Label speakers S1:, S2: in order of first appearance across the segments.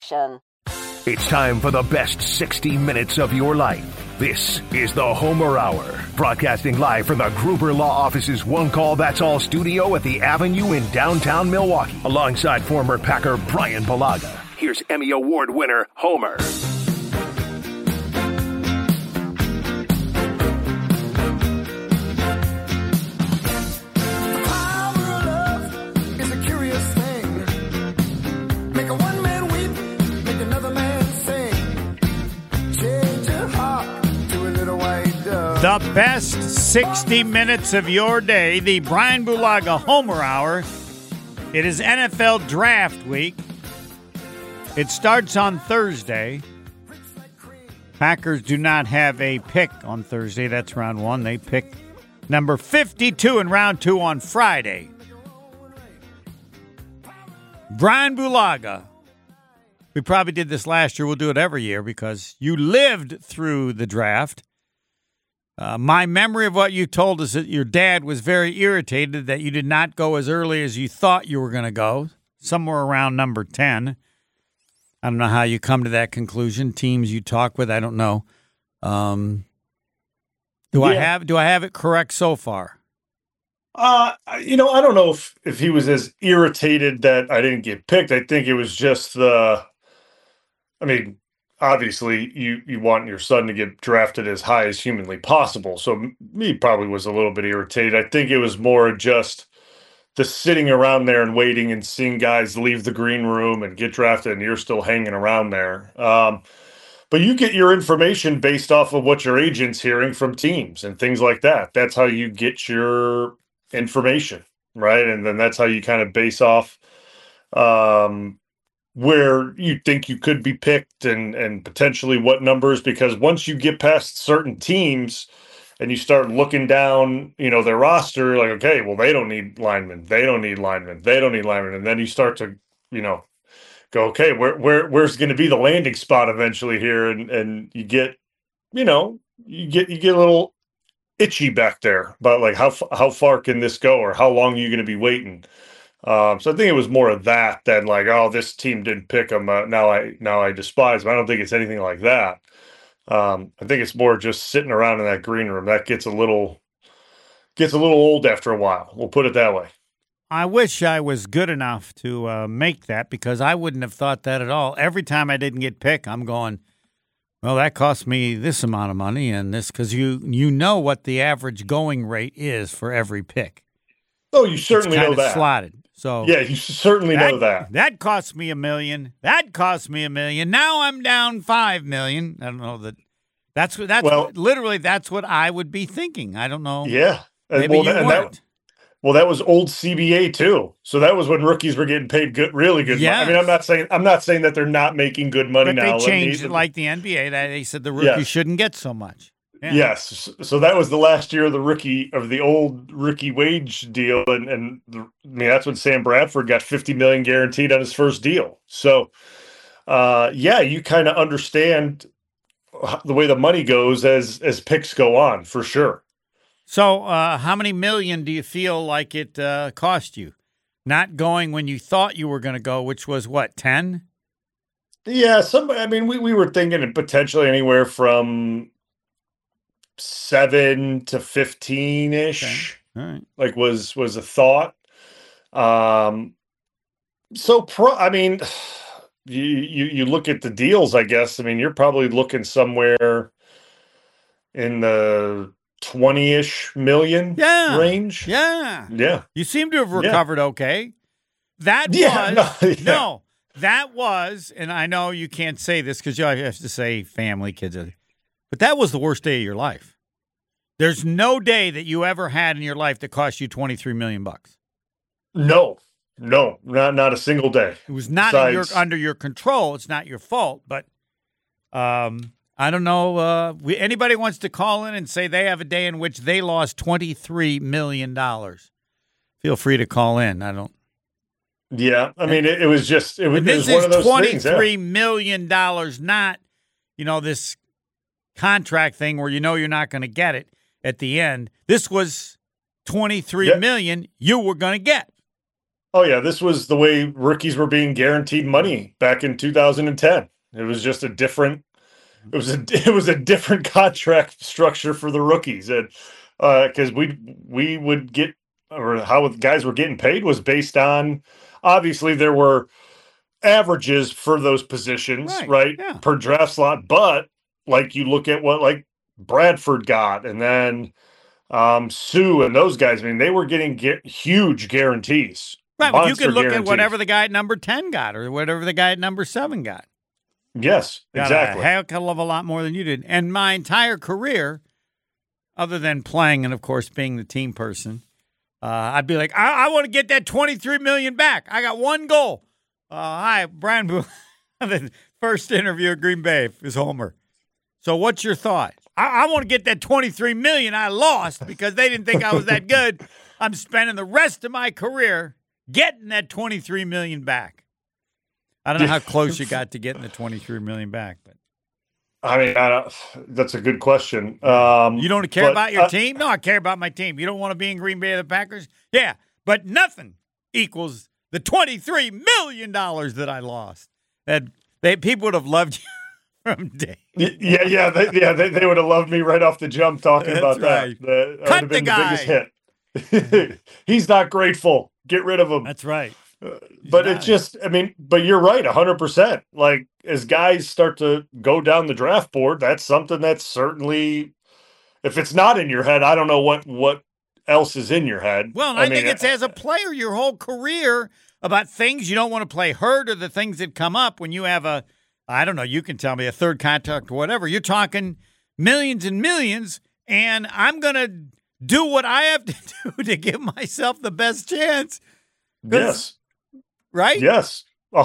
S1: action.
S2: It's time for the best 60 minutes of your life. This is the Homer Hour, broadcasting live from the Gruber Law Office's One Call That's All studio at the Avenue in downtown Milwaukee, alongside former Packer Brian Bulaga. Here's Emmy Award winner Homer.
S3: The best 60 minutes of your day, the Brian Bulaga Homer Hour. It is NFL Draft Week. It starts on Thursday. Packers do not have a pick on Thursday. That's round one. They pick number 52 in round two on Friday. Brian Bulaga. We probably did this last year. We'll do it every year because you lived through the draft. My memory of what you told us that your dad was very irritated that you did not go as early as you thought you were going to go, somewhere around number 10. I don't know how you come to that conclusion. Teams you talk with, I don't know. Do I have it correct so far?
S4: I don't know if he was as irritated that I didn't get picked. I think it was just obviously, you want your son to get drafted as high as humanly possible. So he probably was a little bit irritated. I think it was more just the sitting around there and waiting and seeing guys leave the green room and get drafted and you're still hanging around there. But you get your information based off of what your agent's hearing from teams and things like that. That's how you get your information, right? And then that's how you kind of base off where you think you could be picked and potentially what numbers, because once you get past certain teams and you start looking down, their roster, like, okay, well, they don't need linemen. They don't need linemen. They don't need linemen. And then you start to, go, okay, where's going to be the landing spot eventually here? And you get, you get a little itchy back there about like how far can this go or how long are you going to be waiting? So I think it was more of that than like, oh, this team didn't pick him. Now I despise him. I don't think it's anything like that. I think it's more just sitting around in that green room. That gets a little old after a while. We'll put it that way.
S3: I wish I was good enough to make that because I wouldn't have thought that at all. Every time I didn't get picked, I'm going, well, that cost me this amount of money and this, because you know what the average going rate is for every pick.
S4: Oh, you certainly know that.
S3: Slotted. So
S4: yeah, you certainly know that.
S3: That cost me $1 million. That cost me $1 million. Now I'm down $5 million. I don't know that. That's what I would be thinking. I don't know.
S4: Yeah,
S3: maybe you weren't.
S4: That was old CBA too. So that was when rookies were getting paid really good
S3: yes.
S4: money. I'm not saying that they're not making good money
S3: but
S4: now.
S3: They changed it like the NBA. That they said the rookies shouldn't get so much. Yeah.
S4: Yes. So that was the last year of the old rookie wage deal. And that's when Sam Bradford got $50 million guaranteed on his first deal. So, you kind of understand the way the money goes as picks go on for sure.
S3: So how many million do you feel like it cost you? Not going when you thought you were going to go, which was what, 10?
S4: Yeah. We were thinking potentially anywhere from 7 to 15-ish,
S3: okay. All right.
S4: Like was a thought. You look at the deals, I guess. You're probably looking somewhere in the 20-ish million range.
S3: Yeah. You seem to have recovered okay. That was, and I know you can't say this because you have to say family, kids, but that was the worst day of your life. There's no day that you ever had in your life that cost you $23 million.
S4: No, not a single day.
S3: It was not under your control. It's not your fault, but I don't know. Anybody wants to call in and say they have a day in which they lost $23 million, feel free to call in. I don't.
S4: Yeah, it was just it was one of those things.
S3: $23 million, not this contract thing where you're not going to get it at the end. This was $23 million you were going to get.
S4: Oh yeah, this was the way rookies were being guaranteed money back in 2010. It was just a different it was a different contract structure for the rookies, and because we would get, or how guys were getting paid was based on, obviously there were averages for those positions, right?
S3: Yeah.
S4: Per draft slot, but like you look at what like Bradford got, and then Sue and those guys. I mean, they were getting huge guarantees.
S3: Right, but you could look
S4: guarantees.
S3: at whatever the guy at number 10 got or whatever the guy at number 7 got.
S4: Yes, exactly.
S3: Got a heck of a lot more than you did. And my entire career, other than playing and, of course, being the team person, I'd be like, I want to get that $23 million back. I got one goal. Hi, Brian Boo. The first interview at Green Bay is Homer. So what's your thought? I want to get that $23 million I lost because they didn't think I was that good. I'm spending the rest of my career getting that $23 million back. I don't know how close you got to getting the $23 million back, but
S4: I mean, that's a good question.
S3: You don't care about your team? No, I care about my team. You don't want to be in Green Bay of the Packers? Yeah, but nothing equals the $23 million that I lost. People would have loved you from day.
S4: They would have loved me right off the jump talking about
S3: right.
S4: that.
S3: Cut
S4: would have been
S3: the guy.
S4: The biggest hit. He's not grateful. Get rid of him.
S3: That's right.
S4: But it's just, I mean, but you're right, 100%. Like, as guys start to go down the draft board, that's something that's certainly, if it's not in your head, I don't know what else is in your head.
S3: Well, I think it's as a player, your whole career about things you don't want to play hurt or the things that come up when you have I don't know, you can tell me a third contract or whatever. You're talking millions and millions, and I'm going to do what I have to do to give myself the best chance.
S4: Yes.
S3: Right?
S4: Yes,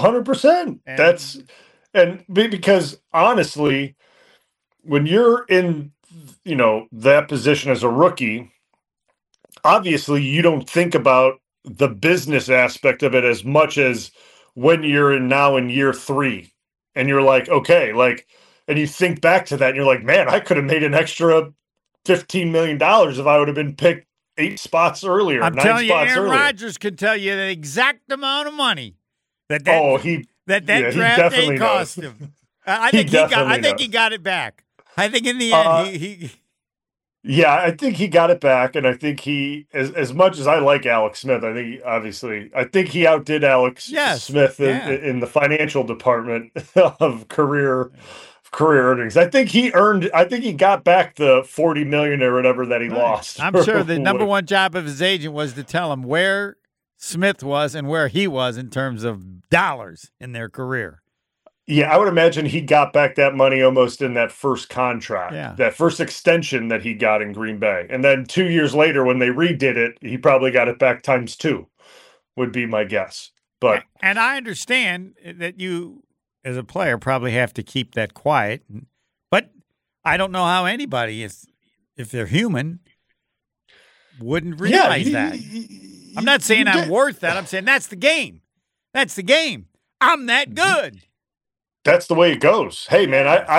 S4: 100%. Because honestly, when you're in, that position as a rookie, obviously you don't think about the business aspect of it as much as when you're in year 3 and you're like, okay, and you think back to that and you're like, man, I could have made an extra $15 million if I would have been picked 8 spots earlier.
S3: I'm
S4: 9
S3: telling you,
S4: spots
S3: Aaron
S4: earlier.
S3: Rodgers can tell you the exact amount of money that draft day cost him. I think he got it back. I think in the end he
S4: Yeah, I think he got it back, and I think he, as much as I like Alex Smith, I think he outdid Alex Smith in the financial department of career earnings. I think he got back the $40 million or whatever that he lost.
S3: I'm sure the number one job of his agent was to tell him where Smith was and where he was in terms of dollars in their career.
S4: Yeah, I would imagine he got back that money almost in that first contract, that first extension that he got in Green Bay. And then 2 years later, when they redid it, he probably got it back times 2, would be my guess.
S3: And I understand that you, as a player, probably have to keep that quiet. But I don't know how anybody, if they're human, wouldn't realize that. I'm not saying I'm worth that. I'm saying that's the game. That's the game. I'm that good.
S4: That's the way it goes. Hey, man, I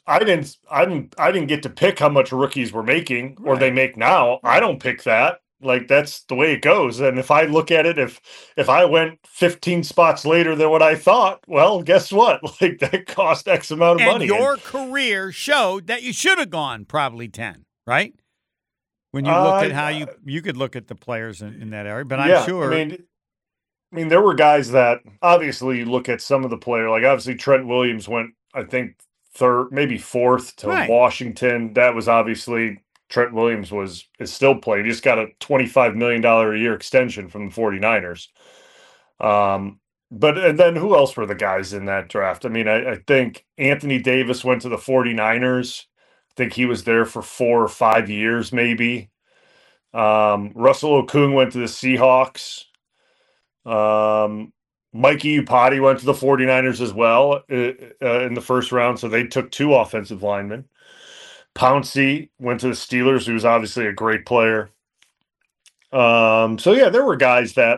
S4: didn't get to pick how much rookies were making or they make now. I don't pick that. Like, that's the way it goes. And if I look at it, if I went 15 spots later than what I thought, well, guess what? Like, that cost X amount of money.
S3: And your career showed that you should have gone probably 10, right? When you look at how you could look at the players in that area, but I'm sure.
S4: I mean, there were guys that obviously you look at some of the player, like obviously Trent Williams went, I think, 3rd, maybe 4th to Washington. That was obviously Trent Williams is still playing. He just got a $25 million a year extension from the 49ers. And then who else were the guys in that draft? I mean, I think Anthony Davis went to the 49ers. I think he was there for 4 or 5 years, maybe. Russell Okung went to the Seahawks. Mikey Upati went to the 49ers as well in the first round, so they took 2 offensive linemen. Pouncey went to the Steelers, who's obviously a great player. There were guys that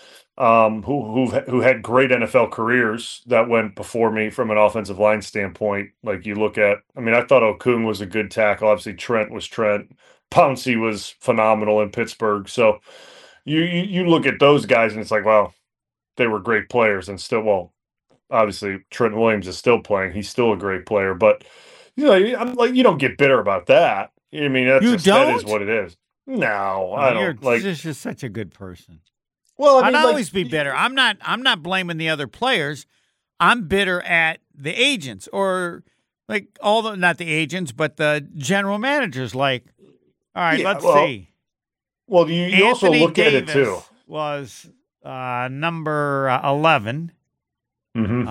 S4: who had great NFL careers that went before me from an offensive line standpoint. Like you look at, I mean, I thought Okung was a good tackle. Obviously, Trent was Trent. Pouncey was phenomenal in Pittsburgh. So, you look at those guys and it's like, well, they were great players and still, well, obviously Trent Williams is still playing. He's still a great player, but I'm like, you don't get bitter about that. I mean,
S3: You
S4: that is
S3: don't?
S4: what it is. No,
S3: Oh,
S4: I
S3: you're
S4: don't like.
S3: just such a good person.
S4: Well, I
S3: I'd
S4: mean, like,
S3: always be bitter. I'm not blaming the other players. I'm bitter at the agents or like not the agents, but the general managers. Like, all right,
S4: yeah,
S3: let's
S4: well,
S3: see.
S4: well, you also
S3: Anthony
S4: look at it
S3: Davis
S4: too.
S3: was number 11.
S4: Mm-hmm.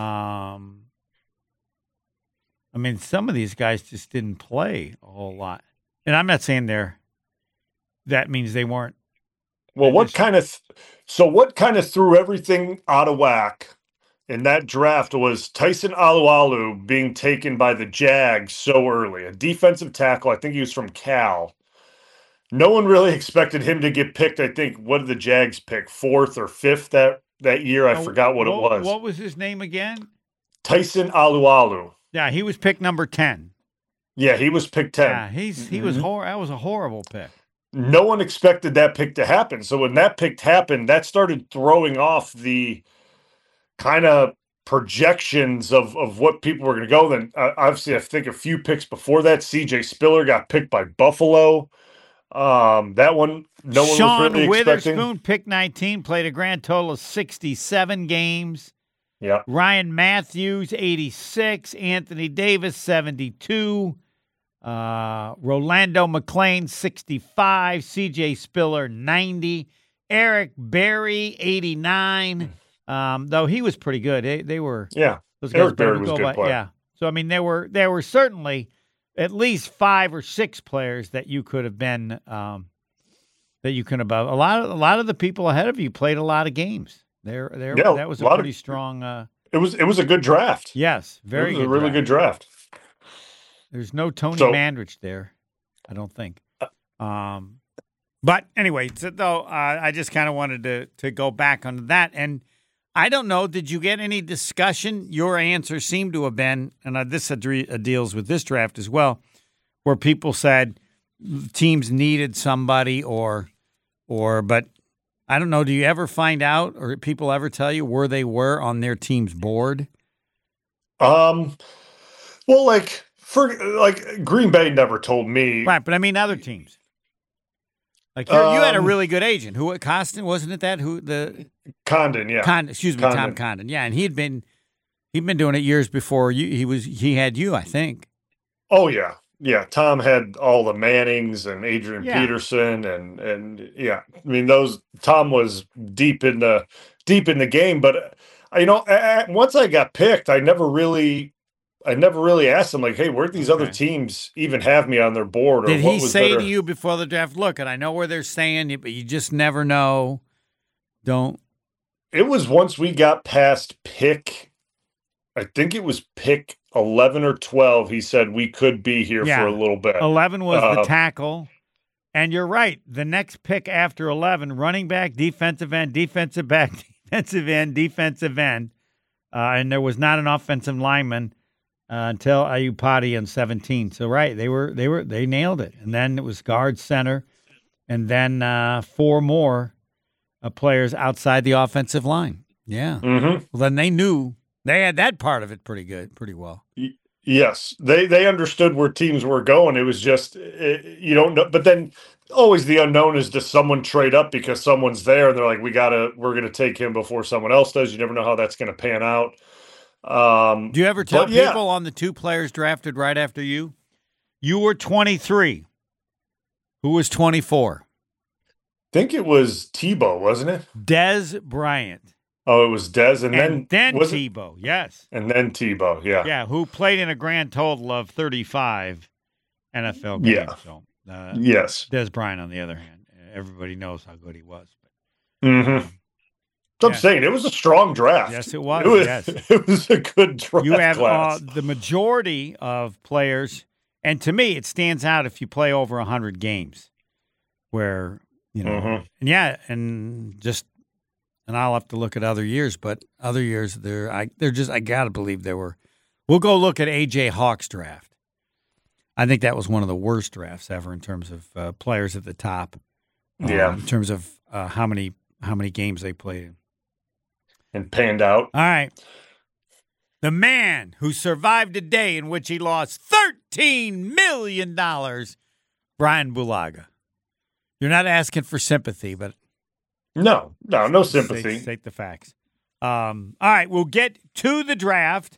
S3: I mean, some of these guys just didn't play a whole lot, and I'm not saying that means they weren't.
S4: Well, what kind of threw everything out of whack in that draft was Tyson Alualu being taken by the Jags so early, a defensive tackle. I think he was from Cal. No one really expected him to get picked. I think, what did the Jags pick? 4th or 5th that year? I forgot what it was.
S3: What was his name again?
S4: Tyson Alualu.
S3: Yeah, he was picked number 10.
S4: Yeah, he was picked 10.
S3: Yeah, he was that was a horrible pick.
S4: No one expected that pick to happen. So when that pick happened, that started throwing off the kind of projections of what people were going to go. Then obviously, I think a few picks before that, CJ Spiller got picked by Buffalo. That one, no one
S3: Sean
S4: was really
S3: Witherspoon,
S4: expecting.
S3: pick 19, played a grand total of 67 games.
S4: Yeah.
S3: Ryan Matthews, 86. Anthony Davis, 72. Rolando McClain, 65. CJ Spiller, 90. Eric Berry, 89. Though he was pretty good. They were.
S4: Yeah.
S3: Those guys
S4: Eric Berry was a good player.
S3: Yeah. So I mean, there were certainly at least 5 or 6 players that you could have been that you could have. A lot of the people ahead of you played a lot of games. That was a pretty strong.
S4: It was a good draft.
S3: Yes, very good.
S4: It was a really good draft.
S3: There's no Tony Mandrich there, I don't think. But anyway, though, I just kind of wanted to go back on that. And I don't know, did you get any discussion? Your answer seemed to have been, and this deals with this draft as well, where people said teams needed somebody but I don't know, do you ever find out or people ever tell you where they were on their team's board?
S4: Well, like Green Bay never told me.
S3: Right, but I mean other teams. Like you had a really good agent. Who Costin, wasn't it that?
S4: Condon, yeah.
S3: Tom Condon. Yeah, and he'd been doing it years before he had you, I think.
S4: Oh yeah. Yeah, Tom had all the Mannings and Adrian Peterson and yeah. I mean Tom was deep in the game, but once I got picked, I never really asked him, like, hey, where'd these other teams even have me on their board? Or
S3: did
S4: what
S3: he
S4: was
S3: say
S4: better?
S3: to you before the draft, look, and I know where they're saying it, but you just never know. Don't.
S4: It was once we got past pick, I think it was pick 11 or 12, he said we could be here for a little bit.
S3: 11 was the tackle. And you're right. The next pick after 11, running back, defensive end, defensive back, defensive end, defensive end. And there was not an offensive lineman until Ayupati in 17. So right, they nailed it. And then it was guard, center, and then 4 more players outside the offensive line. Yeah.
S4: Mm-hmm.
S3: Well, then they knew they had that part of it pretty well.
S4: Yes, they understood where teams were going. It was just you don't know, but then always the unknown is, does someone trade up because someone's there? And they're like, we're gonna take him before someone else does. You never know how that's gonna pan out.
S3: Do you ever tell people on the 2 players drafted right after you? You were 23. Who was 24?
S4: I think it was Tebow, wasn't it?
S3: Dez Bryant.
S4: Oh, it was Dez, and then
S3: Tebow, yes.
S4: And then Tebow, yeah.
S3: Yeah, who played in a grand total of 35 NFL games.
S4: Yeah.
S3: So,
S4: yes.
S3: Dez Bryant, on the other hand, everybody knows how good he was.
S4: Mm-hmm. So I'm saying it was a strong draft.
S3: Yes, it was.
S4: It was a good draft.
S3: You have
S4: class.
S3: The majority of players, and to me, it stands out if you play over 100 games, where and I'll have to look at other years, but other years I gotta believe there were. We'll go look at AJ Hawk's draft. I think that was one of the worst drafts ever in terms of players at the top.
S4: Yeah.
S3: In terms of how many games they played in.
S4: And panned out.
S3: All right. The man who survived a day in which he lost $13 million, Brian Bulaga. You're not asking for sympathy, but
S4: No sympathy.
S3: State the facts. All right, we'll get to the draft.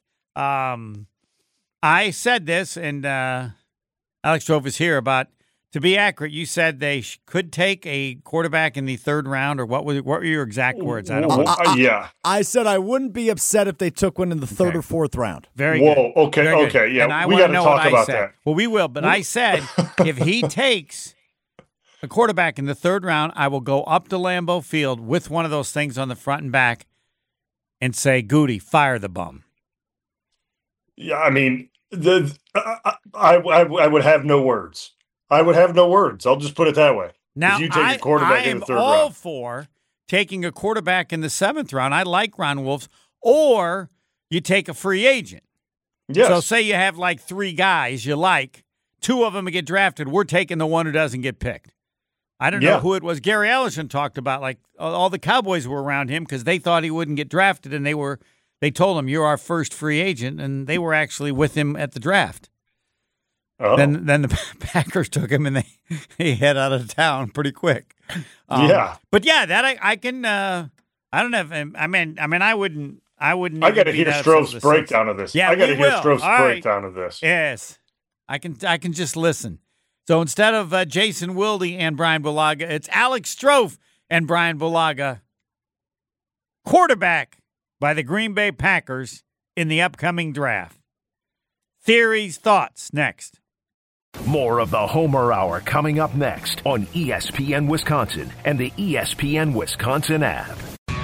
S3: I said this, and Alex Strofe is here, about, to be accurate, you said they could take a quarterback in the third round, or what were your exact words? I don't know.
S4: Yeah.
S1: I said I wouldn't be upset if they took one in the third or fourth round.
S3: Very good.
S4: Whoa, okay,
S3: Very good.
S4: okay, yeah.
S3: And I
S4: We
S3: wanna
S4: got to
S3: know
S4: talk
S3: what I
S4: about
S3: said.
S4: that.
S3: Well, we will, but I said if he takes a quarterback in the third round, I will go up to Lambeau Field with one of those things on the front and back and say, Goody, fire the bum.
S4: Yeah, I mean, I would have no words. I would have no words. I'll just put it that way.
S3: Now,
S4: you take a quarterback
S3: I
S4: in
S3: am
S4: the third
S3: all
S4: round.
S3: for taking a quarterback in the seventh round. I like Ron Wolf's. Or you take a free agent.
S4: Yes.
S3: So say you have like three guys you like. Two of them get drafted. We're taking the one who doesn't get picked. I don't know who it was. Gary Ellison talked about, like, all the Cowboys were around him because they thought he wouldn't get drafted, and they told him, you're our first free agent, and they were actually with him at the draft.
S4: Oh.
S3: Then the Packers took him, and he head out of town pretty quick.
S4: Yeah.
S3: But yeah, that I can. I don't know. I mean, I wouldn't.
S4: I got to hear Strove's breakdown of this.
S3: Yeah,
S4: I got to hear Strove's
S3: All right.
S4: breakdown of this.
S3: Yes, I can just listen. So instead of Jason Wilde and Brian Bulaga, it's Alex Strofe and Brian Bulaga, quarterback by the Green Bay Packers in the upcoming draft. Theories, thoughts, next.
S2: More of the Homer Hour coming up next on ESPN Wisconsin and the ESPN Wisconsin app.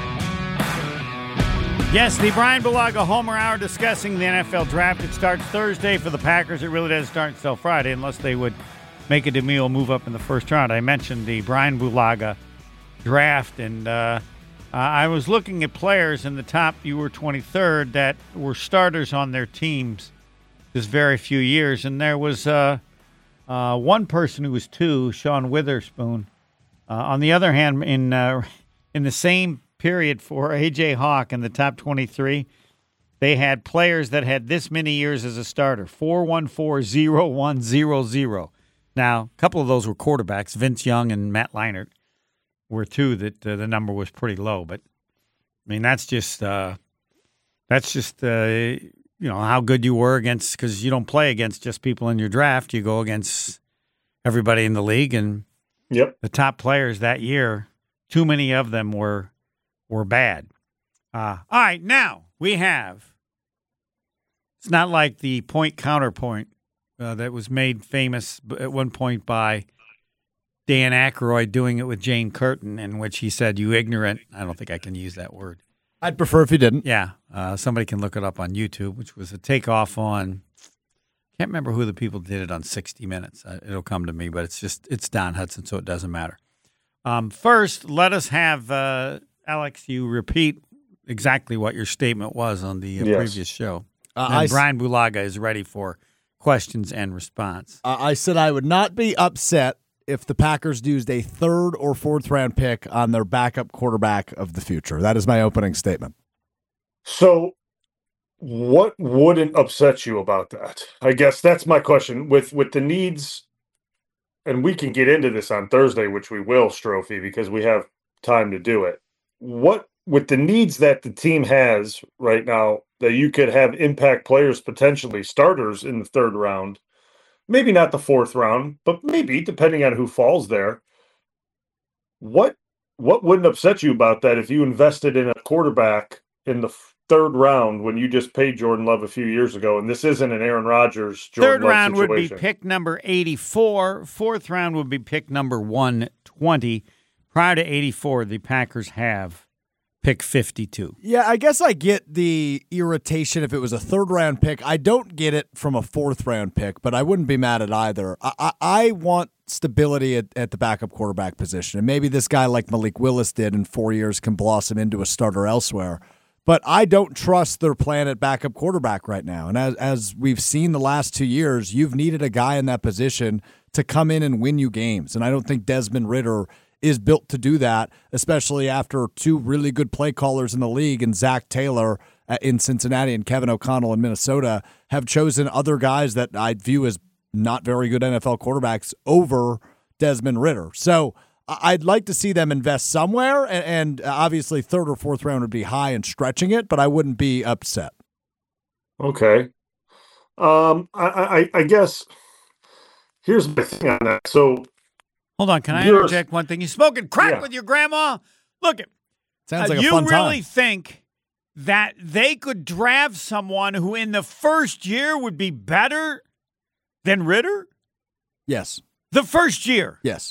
S3: Yes, the Brian Bulaga Homer Hour discussing the NFL draft. It starts Thursday for the Packers. It really doesn't start until Friday unless they would make a DeMille move up in the first round. I mentioned the Brian Bulaga draft, and I was looking at players in the top, you were 23rd, that were starters on their teams this very few years. And there was one person who was 2, Sean Witherspoon. On the other hand, in the same period for A.J. Hawk in the top 23, they had players that had this many years as a starter, 4-1-4-0-1-0-0. Now, a couple of those were quarterbacks. Vince Young and Matt Leinart were 2 that the number was pretty low. But, I mean, that's just how good you were against, because you don't play against just people in your draft. You go against everybody in the league. And the top players that year, too many of them were bad. All right, now we have, it's not like the point counterpoint that was made famous at one point by Dan Aykroyd doing it with Jane Curtin, in which he said, you ignorant. I don't think I can use that word.
S1: I'd prefer if you didn't.
S3: Yeah. Somebody can look it up on YouTube, which was a takeoff on, can't remember who the people did it on 60 Minutes. It'll come to me, but it's Don Hudson, so it doesn't matter. First, let us have, Alex, you repeat exactly what your statement was on the previous show. Brian Bulaga is ready for questions and response.
S1: I said I would not be upset if the Packers used a third or fourth round pick on their backup quarterback of the future. That is my opening statement.
S4: So what wouldn't upset you about that? I guess that's my question. With the needs, and we can get into this on Thursday, which we will, Strophy, because we have time to do it. What, with the needs that the team has right now, that you could have impact players, potentially starters in the third round, maybe not the fourth round, but maybe, depending on who falls there. What wouldn't upset you about that if you invested in a quarterback in the third round when you just paid Jordan Love a few years ago? And this isn't an Aaron Rodgers, Jordan Love
S3: round
S4: situation.
S3: Would be pick number 84. Fourth round would be pick number 120. Prior to 84, the Packers have pick 52.
S1: Yeah, I guess I get the irritation if it was a third-round pick. I don't get it from a fourth-round pick, but I wouldn't be mad at either. I want stability at the backup quarterback position, and maybe this guy like Malik Willis did in 4 years can blossom into a starter elsewhere. But I don't trust their plan at backup quarterback right now. And as we've seen the last 2 years, you've needed a guy in that position to come in and win you games. And I don't think Desmond Ridder is built to do that, especially after two really good play callers in the league and Zach Taylor in Cincinnati and Kevin O'Connell in Minnesota have chosen other guys that I view as not very good NFL quarterbacks over Desmond Ridder. So I'd like to see them invest somewhere, and obviously third or fourth round would be high and stretching it, but I wouldn't be upset.
S4: Okay. I guess here's my thing on that. So
S3: hold on, can I interject one thing? You smoking crack with your grandma? Look,
S1: sounds like a fun time.
S3: You really think that they could draft someone who in the first year would be better than Ridder?
S1: Yes.
S3: The first year?
S1: Yes.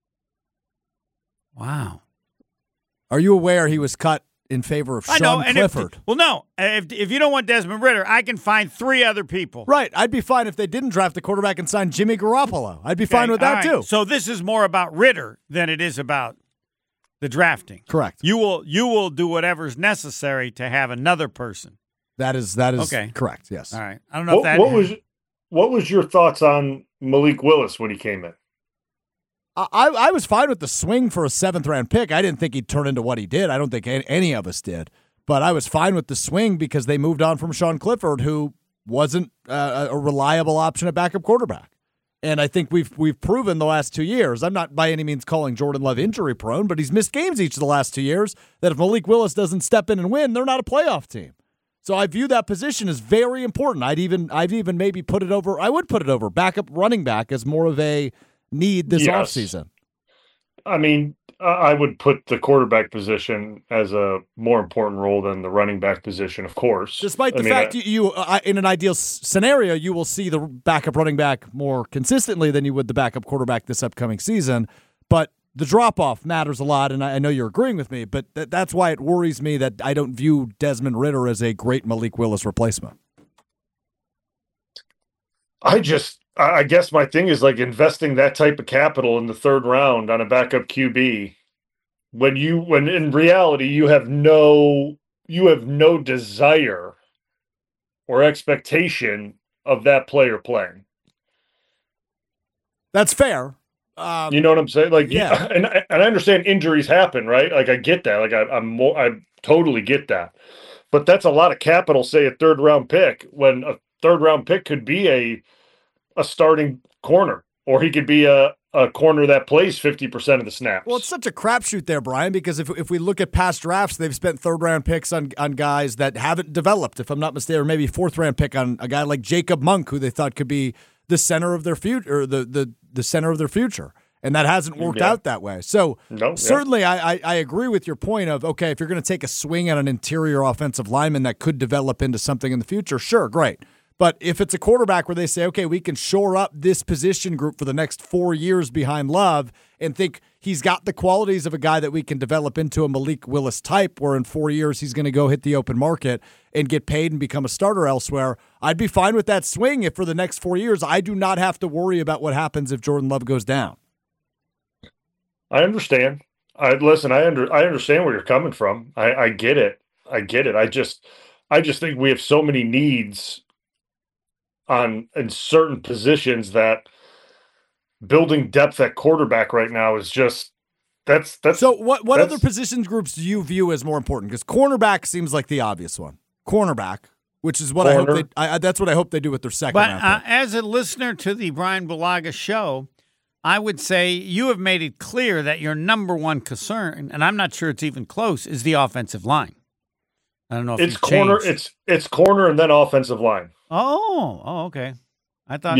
S3: Wow.
S1: Are you aware he was cut in favor of Sean Clifford?
S3: If you don't want Desmond Ridder, I can find three other people.
S1: Right. I'd be fine if they didn't draft the quarterback and sign Jimmy Garoppolo. I'd be fine with that too.
S3: So this is more about Ridder than it is about the drafting.
S1: Correct.
S3: You will do whatever's necessary to have another person.
S1: That is okay. Correct. Yes.
S3: All right. I don't know if that.
S4: What was your thoughts on Malik Willis when he came in?
S1: I was fine with the swing for a 7th-round pick. I didn't think he'd turn into what he did. I don't think any of us did. But I was fine with the swing because they moved on from Sean Clifford, who wasn't a reliable option at backup quarterback. And I think we've proven the last 2 years. I'm not by any means calling Jordan Love injury prone, but he's missed games each of the last 2 years. That if Malik Willis doesn't step in and win, they're not a playoff team. So I view that position as very important. I'd even maybe put it over. I would put it over backup running back as more of a need this offseason.
S4: I mean, I would put the quarterback position as a more important role than the running back position, of course.
S1: Despite the fact you in an ideal scenario, you will see the backup running back more consistently than you would the backup quarterback this upcoming season. But the drop-off matters a lot, and I know you're agreeing with me, but that's why it worries me that I don't view Desmond Ridder as a great Malik Willis replacement.
S4: I guess my thing is like investing that type of capital in the third round on a backup QB when in reality you have no desire or expectation of that player playing.
S1: That's fair.
S4: You know what I'm saying? Like, yeah, and I understand injuries happen, right? Like, I get that. Like, I totally get that. But that's a lot of capital, say a third round pick, when a third round pick could be a starting corner, or he could be a corner that plays 50% of the snaps.
S1: Well, it's such a crapshoot there, Brian, because if we look at past drafts, they've spent third-round picks on guys that haven't developed, if I'm not mistaken, or maybe fourth-round pick on a guy like Jacob Monk, who they thought could be the center of their future, or the center of their future. And that hasn't worked out that way. So certainly I agree with your point of, okay, if you're going to take a swing at an interior offensive lineman that could develop into something in the future, sure, great. But if it's a quarterback where they say, okay, we can shore up this position group for the next 4 years behind Love and think he's got the qualities of a guy that we can develop into a Malik Willis type where in 4 years he's going to go hit the open market and get paid and become a starter elsewhere, I'd be fine with that swing if for the next 4 years I do not have to worry about what happens if Jordan Love goes down.
S4: I understand. I understand where you're coming from. I get it. I just think we have so many needs in certain positions that building depth at quarterback right now is just that's.
S1: So what other position groups do you view as more important? Because cornerback seems like the obvious one. Cornerback, which is what that's what I hope they do with their second round pick.
S3: As a listener to the Brian Bulaga show, I would say you have made it clear that your number one concern, and I'm not sure it's even close, is the offensive line. I don't know if
S4: it's corner.
S3: Changed.
S4: It's corner and then offensive line.
S3: Oh, okay. I thought,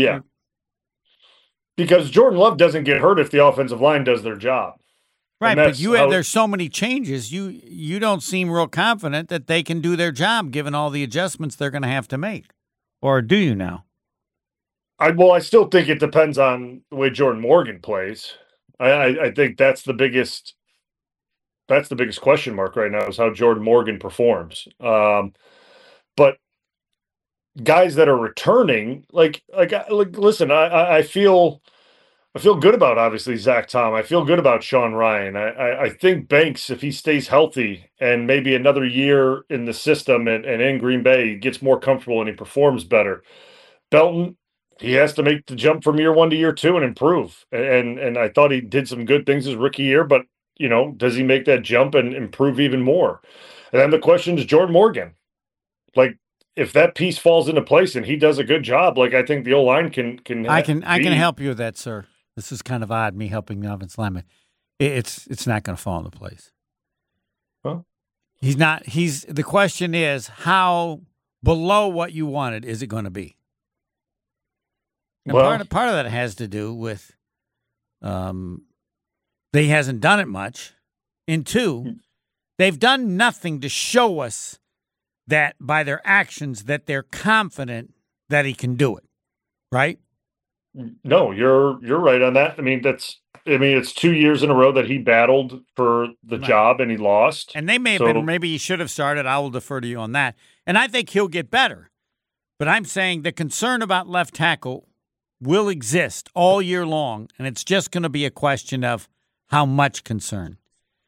S4: because Jordan Love doesn't get hurt if the offensive line does their job.
S3: Right, but there's so many changes. You don't seem real confident that they can do their job given all the adjustments they're going to have to make, or do you now?
S4: I still think it depends on the way Jordan Morgan plays. I think that's the biggest question mark right now is how Jordan Morgan performs. But guys that are returning, listen, I feel good about obviously Zach Tom. I feel good about Sean Ryan. I think Banks, if he stays healthy and maybe another year in the system and in Green Bay, gets more comfortable and he performs better. Belton, he has to make the jump from year 1 to year 2 and improve. And I thought he did some good things his rookie year, but does he make that jump and improve even more? And then the question is Jordan Morgan. Like, if that piece falls into place and he does a good job, like I think the O-line can
S3: I can help you with that, sir. This is kind of odd, me helping the offensive lineman. It's not going to fall into place.
S4: Huh?
S3: He's not. The question is, how below what you wanted is it going to be? And part of that has to do with that he hasn't done it much. And two, they've done nothing to show us that by their actions that they're confident that he can do it. Right?
S4: No, you're right on that. I mean, it's 2 years in a row that he battled for the job and he lost.
S3: And they may have been, maybe he should have started. I will defer to you on that. And I think he'll get better. But I'm saying the concern about left tackle will exist all year long, and it's just going to be a question of how much concern.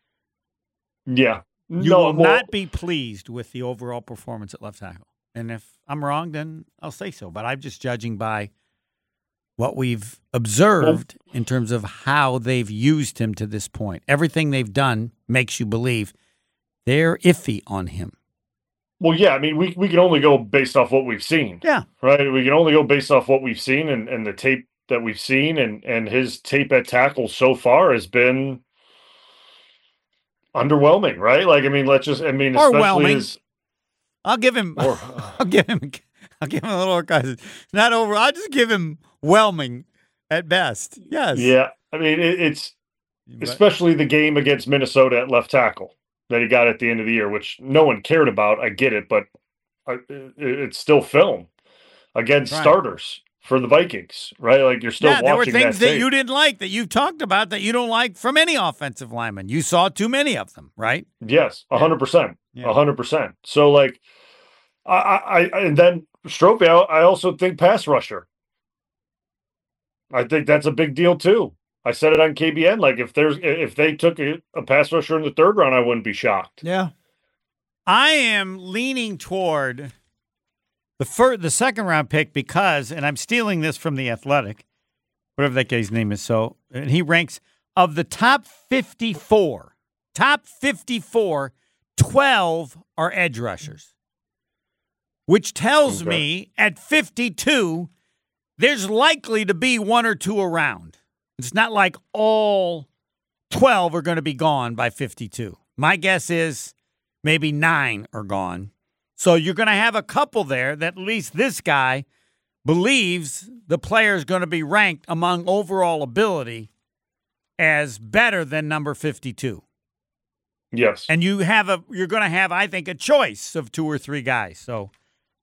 S4: Yeah.
S3: You will not be pleased with the overall performance at left tackle. And if I'm wrong, then I'll say so. But I'm just judging by what we've observed in terms of how they've used him to this point. Everything they've done makes you believe they're iffy on him.
S4: Well, yeah, I mean, we can only go based off what we've seen.
S3: Yeah.
S4: Right? We can only go based off what we've seen and the tape that we've seen. And his tape at tackle so far has been underwhelming, right? Like, I mean, especially his...
S3: I'll give him a little guys. Not over. I'll just give him whelming at best. Yes.
S4: Yeah. I mean, it's especially the game against Minnesota at left tackle that he got at the end of the year, which no one cared about. I get it, but it's still film against starters for the Vikings, right? Like, you're still watching that.
S3: There were things that
S4: tape.
S3: you didn't like, that you've talked about, that you don't like from any offensive lineman. You saw too many of them, right?
S4: Yes, 100%. 100%. So, like, I and then Strophe, I also think pass rusher. I think that's a big deal too. I said it on KBN. Like, if they took a pass rusher in the 3rd round, I wouldn't be shocked.
S3: Yeah. I am leaning toward the 2nd round pick because, and I'm stealing this from The Athletic, whatever that guy's name is. So, and he ranks of the top 54, 12 are edge rushers, which tells me at 52, there's likely to be 1 or 2 around. It's not like all 12 are going to be gone by 52. My guess is maybe 9 are gone. So you're going to have a couple there that at least this guy believes the player is going to be ranked among overall ability as better than number 52.
S4: Yes.
S3: And you're going to have, I think, a choice of 2 or 3 guys. So,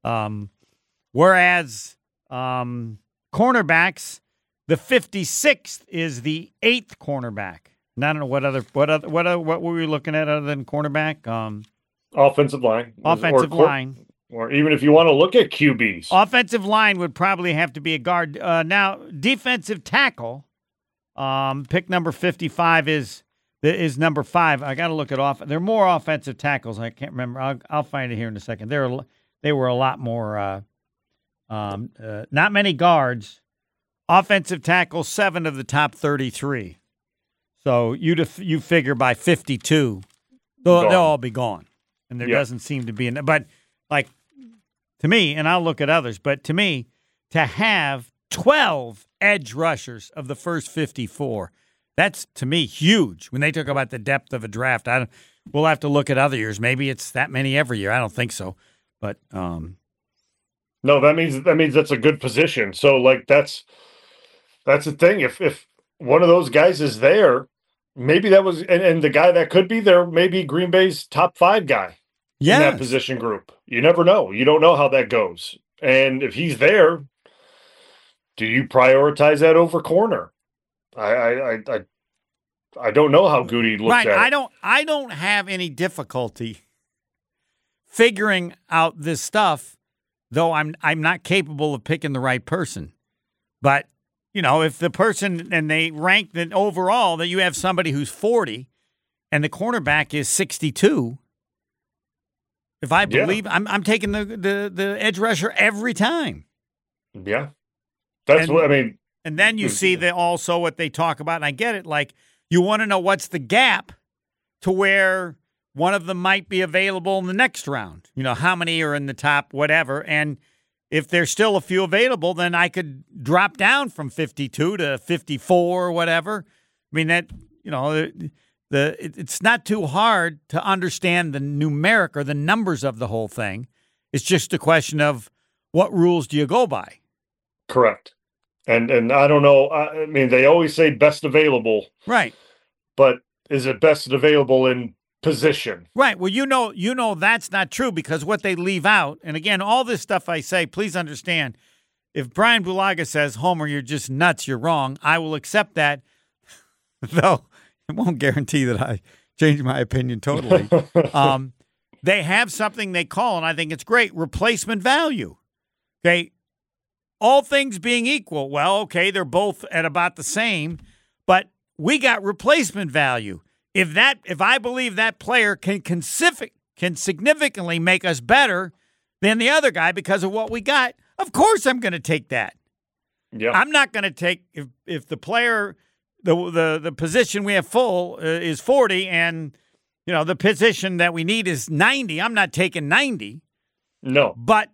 S3: whereas cornerbacks, the 56th is the 8th cornerback. And I don't know what were we looking at other than cornerback?
S4: Offensive line.
S3: Line.
S4: Or even if you want to look at QBs.
S3: Offensive line would probably have to be a guard. Now, defensive tackle, pick number 55 is number 5. I got to look at There are more offensive tackles. I can't remember. I'll find it here in a second. They were a lot more. Not many guards. Offensive tackle, 7 of the top 33. So you figure by 52, they'll all be gone, and there doesn't seem to be. But like to me, and I'll look at others. But to me, to have 12 edge rushers of the first 54. That's, to me, huge. When they talk about the depth of a draft, we'll have to look at other years. Maybe it's that many every year. I don't think so. But
S4: no, that means that's a good position. So, like, that's the thing. If one of those guys is there, maybe that was and the guy that could be there, maybe Green Bay's top 5 guy in that position group. You never know. You don't know how that goes. And if he's there, do you prioritize that over corner? I don't know how Goody looks at it.
S3: I don't have any difficulty figuring out this stuff, though I'm not capable of picking the right person. But, if the person and they rank that overall that you have somebody who's 40 and the cornerback is 62, if I believe I'm taking the edge rusher every time.
S4: Yeah. That's what I mean.
S3: And then you see also what they talk about, and I get it, like you want to know what's the gap to where one of them might be available in the next round. You know, how many are in the top, whatever. And if there's still a few available, then I could drop down from 52 to 54 or whatever. I mean, that, you know, it's not too hard to understand the numeric or the numbers of the whole thing. It's just a question of what rules do you go by?
S4: Correct. And I don't know. I mean, they always say best available.
S3: Right.
S4: But is it best available in position?
S3: Right. Well, you know that's not true because what they leave out, and again, all this stuff I say, please understand, if Brian Bulaga says, Homer, you're just nuts, you're wrong, I will accept that, though it won't guarantee that I change my opinion totally. They have something they call, and I think it's great, replacement value. Okay. All things being equal, well, okay, they're both at about the same, but we got replacement value. If I believe that player can significantly make us better than the other guy because of what we got, of course I'm going to take that.
S4: Yeah.
S3: I'm not going to take if the player the position we have full is 40 and you know the position that we need is 90. I'm not taking 90.
S4: No.
S3: But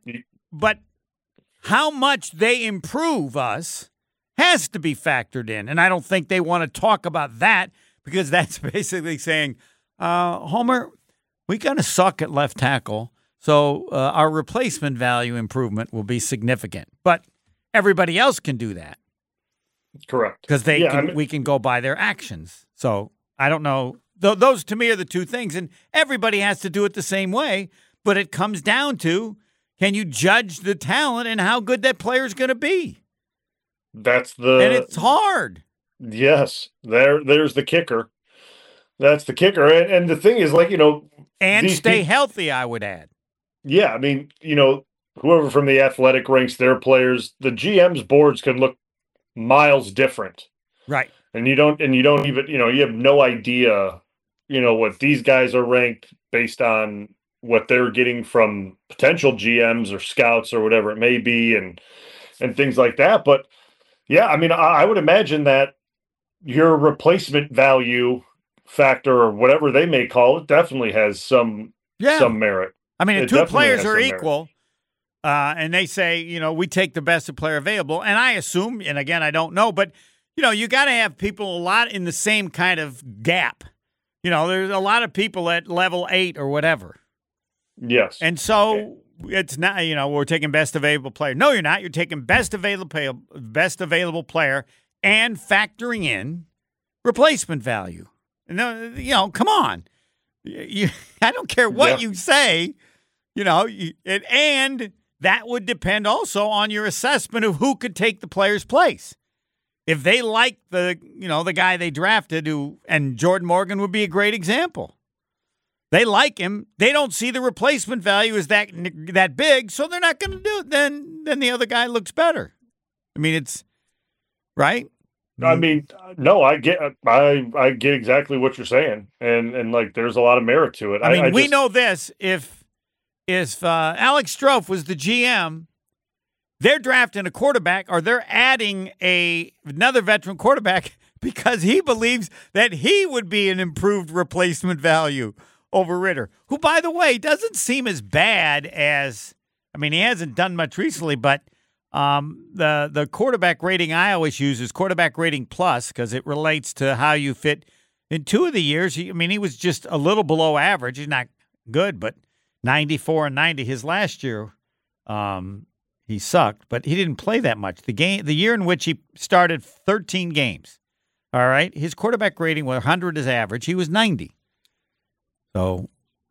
S3: how much they improve us has to be factored in. And I don't think they want to talk about that because that's basically saying, Homer, we're going to suck at left tackle, so our replacement value improvement will be significant. But everybody else can do that.
S4: Correct.
S3: Because we can go by their actions. So I don't know. Those to me are the two things. And everybody has to do it the same way. But it comes down to, can you judge the talent and how good that player is going to be? And it's hard.
S4: Yes. There's the kicker. That's the kicker. And the thing is, like, you know.
S3: And stay healthy, I would add.
S4: Yeah. I mean, you know, whoever from the Athletic ranks their players, the GM's boards can look miles different.
S3: Right.
S4: And you don't even, you know, you have no idea, you know, what these guys are ranked based on what they're getting from potential GMs or scouts or whatever it may be and things like that. But yeah, I mean, I would imagine that your replacement value factor or whatever they may call it definitely has some merit.
S3: I mean, if two players are equal and they say, you know, we take the best player available, and I assume, and again, I don't know, but, you know, you got to have people a lot in the same kind of gap. You know, there's a lot of people at level 8 or whatever.
S4: Yes.
S3: And so it's not, you know, we're taking best available player. No, you're not. You're taking best available player and factoring in replacement value. No, you know, come on. I don't care what you say, you know, and that would depend also on your assessment of who could take the player's place. If they like the guy they drafted, and Jordan Morgan would be a great example. They like him. They don't see the replacement value as that big, so they're not going to do it. Then the other guy looks better. I mean, it's right.
S4: I mean, no, I get exactly what you're saying, and like, there's a lot of merit to it.
S3: I mean, we know this. If Alex Strofe was the GM, they're drafting a quarterback, or they're adding another veteran quarterback because he believes that he would be an improved replacement value over Ritter, who, by the way, doesn't seem as bad as, I mean, he hasn't done much recently, but the quarterback rating I always use is quarterback rating plus because it relates to how you fit. In 2 of the years, he was just a little below average. He's not good, but 94 and 90. His last year, he sucked, but he didn't play that much. The year in which he started 13 games, all right, his quarterback rating was 100 as average. He was 90. So,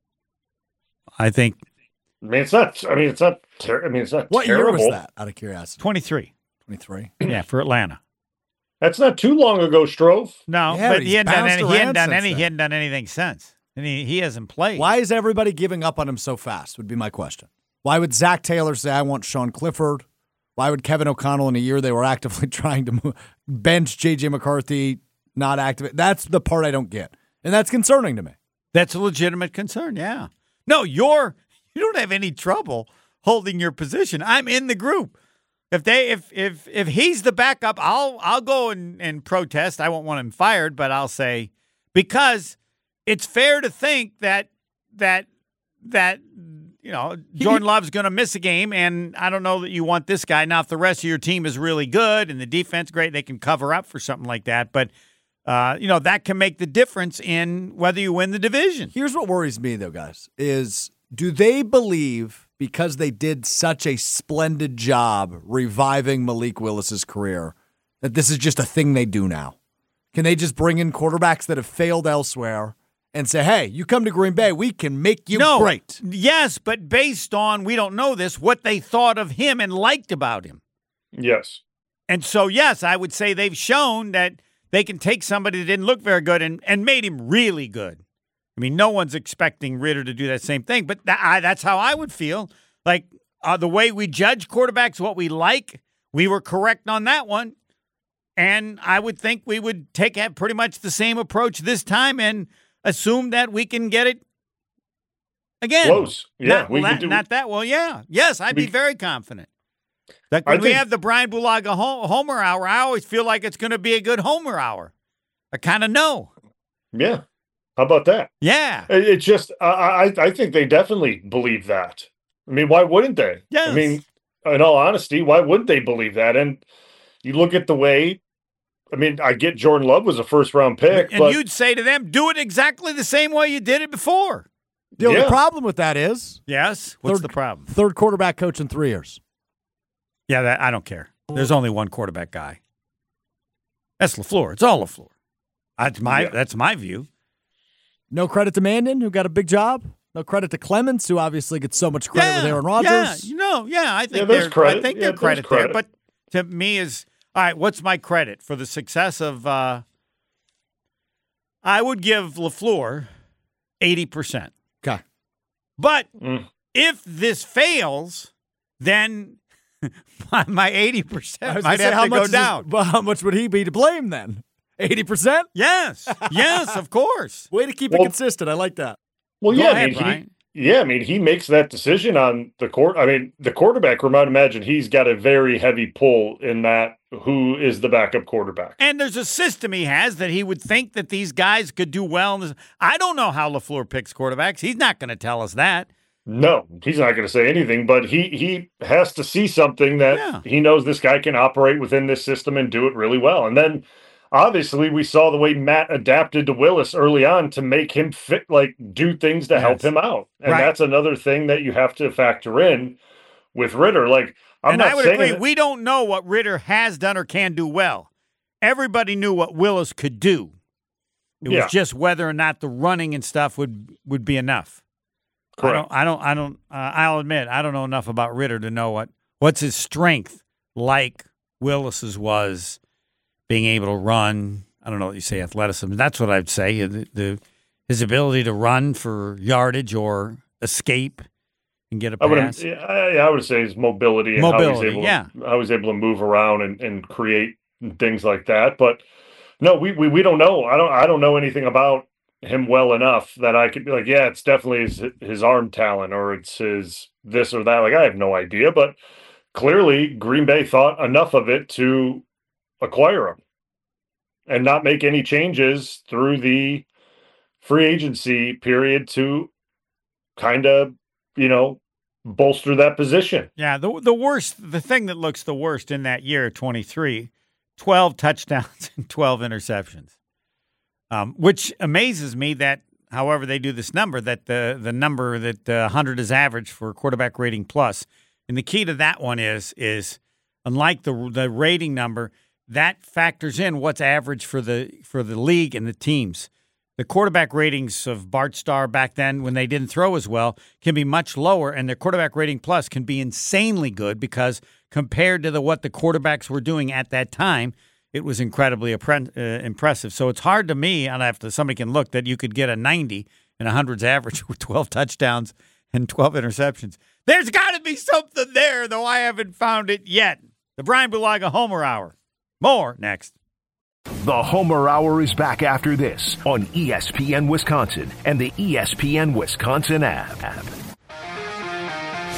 S3: I think.
S4: It's not terrible.
S1: What year was that, out of curiosity?
S3: 23.
S1: 23?
S3: Yeah, for Atlanta.
S4: That's not too long ago, Strofe.
S3: No, yeah, but he hadn't done anything since. And he hasn't played.
S1: Why is everybody giving up on him so fast, would be my question. Why would Zach Taylor say, I want Sean Clifford? Why would Kevin O'Connell, in a year they were actively trying to bench J.J. McCarthy, not activate? That's the part I don't get. And that's concerning to me.
S3: That's a legitimate concern, yeah. No, you don't have any trouble holding your position. I'm in the group. If he's the backup, I'll go and protest. I won't want him fired, but I'll say because it's fair to think that Jordan Love's going to miss a game, and I don't know that you want this guy. Now, if the rest of your team is really good and the defense great, they can cover up for something like that. But that can make the difference in whether you win the division.
S1: Here's what worries me, though, guys, is do they believe because they did such a splendid job reviving Malik Willis's career that this is just a thing they do now? Can they just bring in quarterbacks that have failed elsewhere and say, hey, you come to Green Bay, we can make you great?
S3: Yes, but based on, we don't know this, what they thought of him and liked about him.
S4: Yes.
S3: And so, yes, I would say they've shown that they can take somebody that didn't look very good and made him really good. I mean, no one's expecting Ritter to do that same thing, but that's how I would feel. Like the way we judge quarterbacks, what we like, we were correct on that one. And I would think we would take pretty much the same approach this time and assume that we can get it again.
S4: Close. Yeah.
S3: Not that well, yeah. Yes, I'd be very confident. Like when we have the Brian Bulaga Homer Hour, I always feel like it's going to be a good Homer Hour. I kind of know.
S4: Yeah. How about that?
S3: Yeah.
S4: It's just, I think they definitely believe that. I mean, why wouldn't they?
S3: Yes.
S4: I mean, in all honesty, why wouldn't they believe that? And you look at the way, I mean, I get Jordan Love was a first-round pick.
S3: And you'd say to them, do it exactly the same way you did it before.
S1: The only problem with that is...
S3: Yes? What's the problem?
S1: Third quarterback coach in 3 years.
S3: Yeah, I don't care. There's only one quarterback guy. That's LaFleur. It's all LaFleur. That's my view.
S1: No credit to Mannion, who got a big job. No credit to Clemens, who obviously gets so much credit with Aaron Rodgers.
S3: I think
S4: there's credit.
S3: I think there's credit there. But to me is, all right, what's my credit for the success of I would give LaFleur 80%.
S1: Okay.
S3: But if this fails, then my 80% might have to go down.
S1: Well, how much would he be to blame then? 80%?
S3: Yes, of course.
S1: Way to keep it consistent. I like that.
S4: Well,
S3: Go ahead,
S4: he makes that decision on the court. I mean, the quarterback, I imagine he's got a very heavy pull in that who is the backup quarterback.
S3: And there's a system he has that he would think that these guys could do well. I don't know how LaFleur picks quarterbacks. He's not going to tell us that.
S4: No, he's not going to say anything, but he has to see something that he knows this guy can operate within this system and do it really well. And then obviously we saw the way Matt adapted to Willis early on to make him fit, like do things to help him out. And that's another thing that you have to factor in with Ritter. Like,
S3: I would agree. We don't know what Ritter has done or can do well. Everybody knew what Willis could do. It was just whether or not the running and stuff would be enough.
S4: Correct.
S3: I'll admit, I don't know enough about Ritter to know what's his strength like Willis's was, being able to run. I don't know what you say, athleticism. That's what I'd say. His ability to run for yardage or escape and get a pass.
S4: I would say his mobility and how he's able to move around and create things like that. But no, we don't know. I don't know anything about him well enough that I could be like, yeah, it's definitely his arm talent or it's his this or that. Like, I have no idea, but clearly Green Bay thought enough of it to acquire him and not make any changes through the free agency period to kind of, bolster that position.
S3: Yeah. The thing that looks the worst in that year, 23, 12 touchdowns and 12 interceptions. Which amazes me that, however they do this number, that the number that 100 is average for quarterback rating plus. And the key to that one is unlike the rating number, that factors in what's average for the league and the teams. The quarterback ratings of Bart Starr back then, when they didn't throw as well, can be much lower, and the quarterback rating plus can be insanely good because compared to what the quarterbacks were doing at that time, it was incredibly impressive. So it's hard to me, and somebody can look, that you could get a 90 and 100's average with 12 touchdowns and 12 interceptions. There's got to be something there, though I haven't found it yet. The Brian Bulaga Homer Hour. More next.
S2: The Homer Hour is back after this on ESPN Wisconsin and the ESPN Wisconsin app.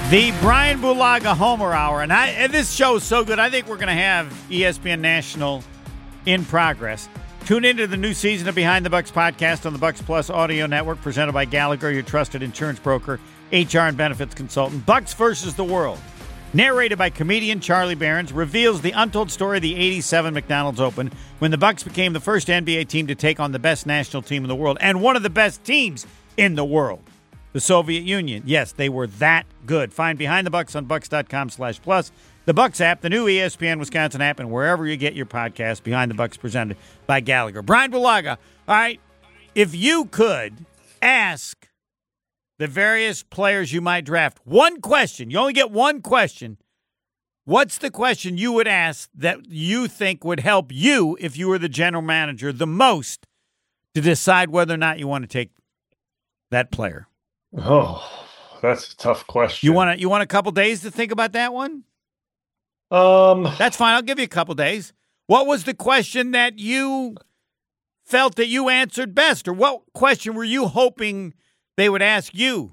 S3: The Brian Bulaga Homer Hour, and this show is so good. I think we're going to have ESPN National in progress. Tune into the new season of Behind the Bucks podcast on the Bucks Plus Audio Network, presented by Gallagher, your trusted insurance broker, HR and benefits consultant. Bucks versus the World, narrated by comedian Charlie Behrens, reveals the untold story of the '87 McDonald's Open, when the Bucks became the first NBA team to take on the best national team in the world and one of the best teams in the world. The Soviet Union. Yes, they were that good. Find Behind the Bucks on Bucks.com/plus, the Bucks app, the new ESPN Wisconsin app, and wherever you get your podcast. Behind the Bucks, presented by Gallagher. Brian Bulaga, all right, if you could ask the various players you might draft one question, you only get one question, what's the question you would ask that you think would help you, if you were the general manager, the most to decide whether or not you want to take that player?
S4: Oh, that's a tough question.
S3: You want a couple days to think about that one?
S4: That's
S3: fine. I'll give you a couple days. What was the question that you felt that you answered best, or what question were you hoping they would ask you?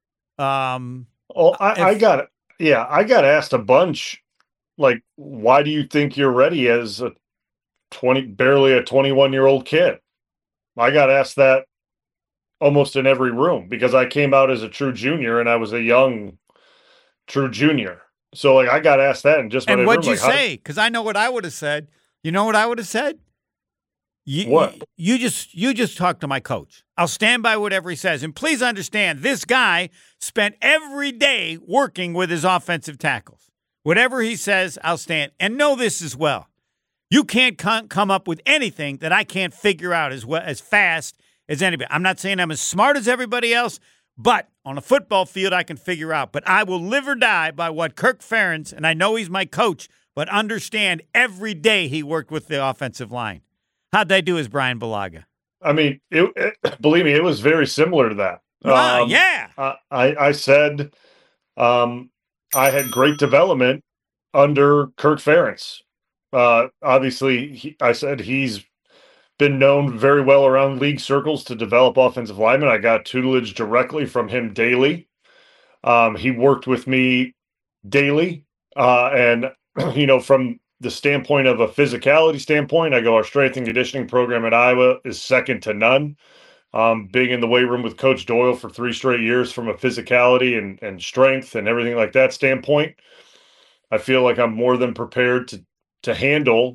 S4: I got asked a bunch. Like, why do you think you're ready as barely a 21-year-old kid? I got asked that almost in every room, because I came out as a true junior and I was a young true junior. So like I got asked that, and just
S3: and what'd you say? Because I know what I would have said. You know what I would have said?
S4: What?
S3: You just talk to my coach. I'll stand by whatever he says. And please understand, this guy spent every day working with his offensive tackles. Whatever he says, I'll stand. And know this as well. You can't come up with anything that I can't figure out as fast as anybody. I'm not saying I'm as smart as everybody else, but on a football field I can figure out. But I will live or die by what Kirk Ferentz, and I know he's my coach, but understand every day he worked with the offensive line. How'd they do as Brian Bulaga?
S4: I mean, believe me, it was very similar to that.
S3: Yeah.
S4: I said I had great development under Kirk Ferentz. Obviously, I said he's been known very well around league circles to develop offensive linemen. I got tutelage directly from him daily. He worked with me daily. And, from the standpoint of a physicality standpoint, I go, our strength and conditioning program at Iowa is second to none. Being in the weight room with Coach Doyle for 3 straight years from a physicality and strength and everything like that standpoint, I feel like I'm more than prepared to handle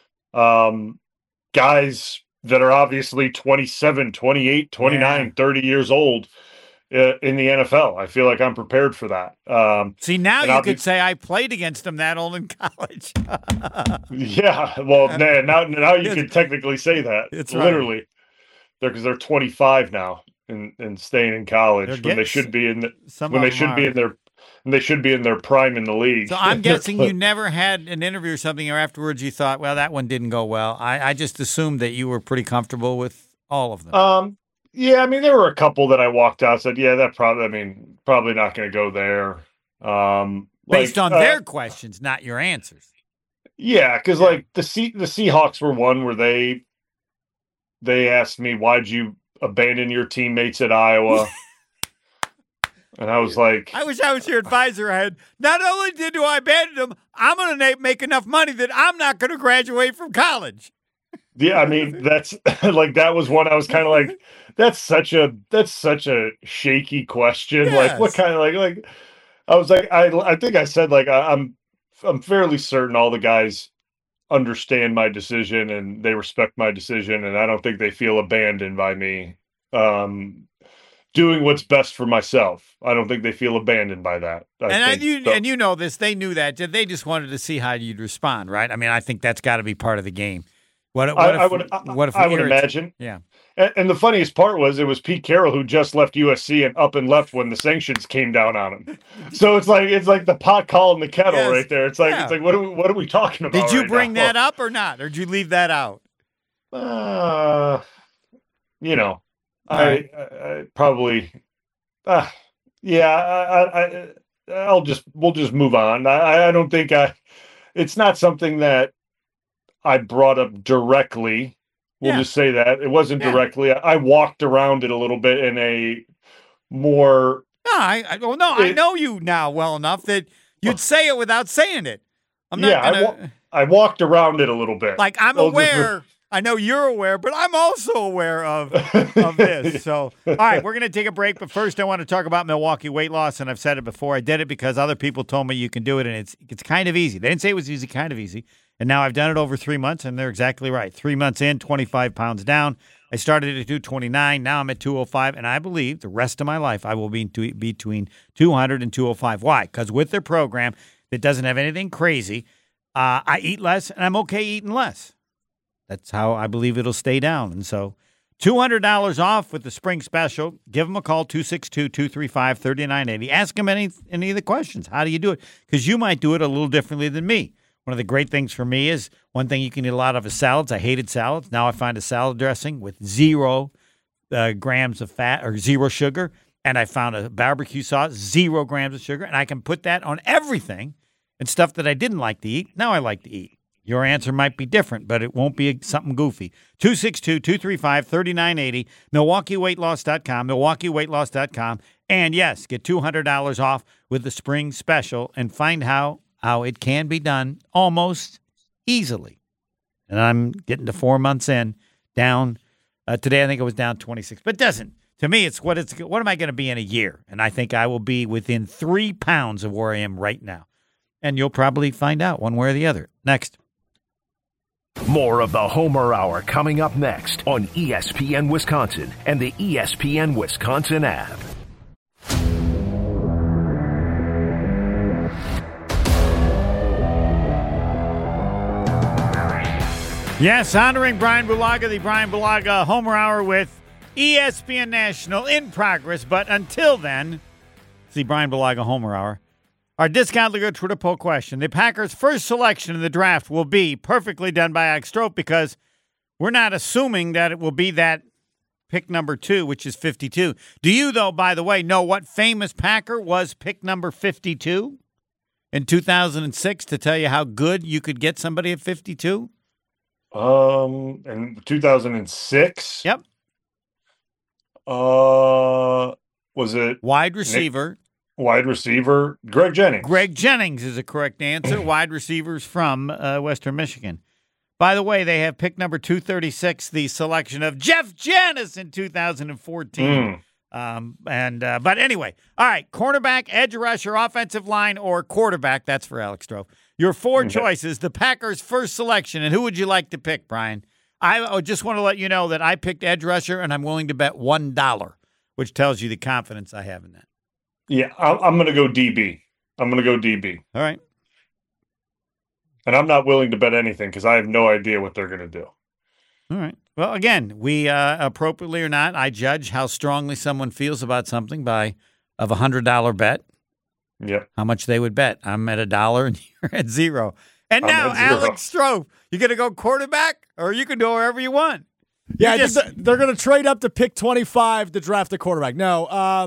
S4: guys that are obviously 27, 28, 29, 30 years old in the NFL. I feel like I'm prepared for that.
S3: See, now you could say I played against them that old in college.
S4: Yeah, well, now you can technically say that.
S3: It's
S4: literally
S3: right.
S4: Because they're 25 now and staying in college when they should be in their prime in the league.
S3: So I'm guessing you never had an interview or something, or afterwards you thought, well, that one didn't go well. I just assumed that you were pretty comfortable with all of them.
S4: Yeah, I mean, there were a couple that I walked out and said, yeah, probably not going to go there.
S3: Based on their questions, not your answers.
S4: Yeah, because like the Seahawks were one where they asked me, why'd you abandon your teammates at Iowa? And I was like,
S3: I wish I was your advisor. Not only do I abandon them, I'm going to make enough money that I'm not going to graduate from college.
S4: Yeah, I mean, that's like, that was one I was kind of like, that's such a shaky question.
S3: Yes.
S4: Like, what kind of like I was like, I think I said, like, I'm fairly certain all the guys understand my decision and they respect my decision, and I don't think they feel abandoned by me doing what's best for myself. I don't think they feel abandoned by that.
S3: And you know this, they knew that. They just wanted to see how you'd respond, right? I mean, I think that's got to be part of the game.
S4: I would imagine.
S3: Yeah.
S4: And the funniest part was, it was Pete Carroll who just left USC and up and left when the sanctions came down on him. So it's like the pot calling the kettle right there. It's like what are we talking about?
S3: Did you bring that up or not, or did you leave that out?
S4: I probably. We'll just move on. I don't think it's not something that I brought up directly. We'll just say that it wasn't directly. I walked around it a little bit in a more
S3: No, I know you now well enough that you'd say it without saying it. I'm not gonna.
S4: I walked around it a little bit.
S3: Like, I'm aware. I know you're aware, but I'm also aware of this. So, all right, we're going to take a break. But first, I want to talk about Milwaukee weight loss. And I've said it before. I did it because other people told me you can do it, and it's kind of easy. They didn't say it was easy, kind of easy. And now I've done it over 3 months, and they're exactly right. 3 months in, 25 pounds down. I started at 229. Now I'm at 205. And I believe the rest of my life I will be between 200 and 205. Why? Because with their program that doesn't have anything crazy, I eat less, and I'm okay eating less. That's how I believe it'll stay down. And so $200 off with the spring special. Give them a call, 262-235-3980. Ask them any of the questions. How do you do it? Because you might do it a little differently than me. One of the great things for me is one thing you can eat a lot of is salads. I hated salads. Now I find a salad dressing with 0 grams of fat or 0 sugar. And I found a barbecue sauce, 0 grams of sugar. And I can put that on everything and stuff that I didn't like to eat. Now I like to eat. Your answer might be different, but it won't be something goofy. 262-235-3980, MilwaukeeWeightLoss.com, MilwaukeeWeightLoss.com. And, yes, get $200 off with the spring special and find how it can be done almost easily. And I'm getting to 4 months in, down. Today I think it was down 26. But it doesn't. To me, it's what am I going to be in a year? And I think I will be within 3 pounds of where I am right now. And you'll probably find out one way or the other. Next.
S2: More of the Homer Hour coming up next on ESPN Wisconsin and the ESPN Wisconsin app.
S3: Yes, honoring Brian Bulaga, the Brian Bulaga Homer Hour with ESPN National in progress. But until then, it's the Brian Bulaga Homer Hour. Our Discount Liquor Twitter poll question. The Packers' first selection in the draft will be perfectly done by Alex Strope because we're not assuming that it will be that pick number 2, which is 52. Do you, though, by the way, know what famous Packer was pick number 52 in 2006 to tell you how good you could get somebody at 52?
S4: In 2006?
S3: Yep.
S4: Was it
S3: wide receiver?
S4: Wide receiver, Greg Jennings.
S3: Greg Jennings is a correct answer. Wide receivers from Western Michigan. By the way, they have pick number 236, the selection of Jeff Janis in 2014. But anyway, all right, cornerback, edge rusher, offensive line, or quarterback. That's for Alex Stroh. Your 4 choices, the Packers' first selection. And who would you like to pick, Brian? I just want to let you know that I picked edge rusher, and I'm willing to bet $1, which tells you the confidence I have in that.
S4: Yeah, I'm going to go DB. I'm going to go DB.
S3: All right.
S4: And I'm not willing to bet anything because I have no idea what they're going to do.
S3: All right. Well, again, we appropriately or not, I judge how strongly someone feels about something of $100 bet.
S4: Yep.
S3: How much they would bet. I'm at $1 and you're at 0. And now, Alex Stroh, you going to go quarterback or you can go wherever you want?
S1: Yeah, they're going to trade up to pick 25 to draft a quarterback. No,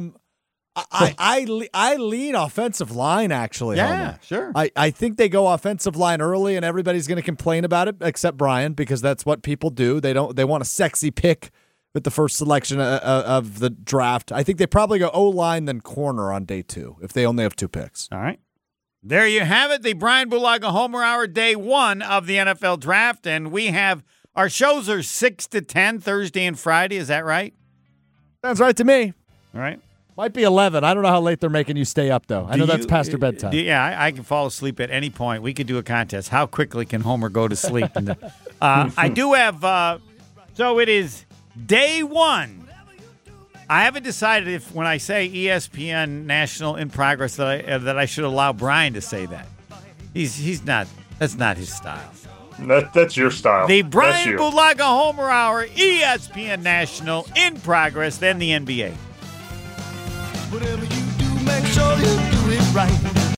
S1: I lean offensive line, actually.
S3: Yeah,
S1: Homer.
S3: sure.
S1: I think they go offensive line early, and everybody's going to complain about it except Brian because that's what people do. They want a sexy pick with the first selection of the draft. I think they probably go O-line then corner on day 2 if they only have 2 picks.
S3: All right. There you have it, the Brian Bulaga Homer Hour, day 1 of the NFL Draft, and we have our shows are 6 to 10 Thursday and Friday. Is that right?
S1: Sounds right to me.
S3: All right.
S1: Might be 11. I don't know how late they're making you stay up, though. I know that's past your bedtime.
S3: Yeah, I can fall asleep at any point. We could do a contest. How quickly can Homer go to sleep? I do have, so it is day 1. I haven't decided if when I say ESPN National in progress that I should allow Brian to say that. He's not, that's not his style.
S4: That's your style.
S3: The Brian Bulaga Homer Hour, ESPN National in progress, then the NBA.
S5: Whatever you do, make sure you do it right.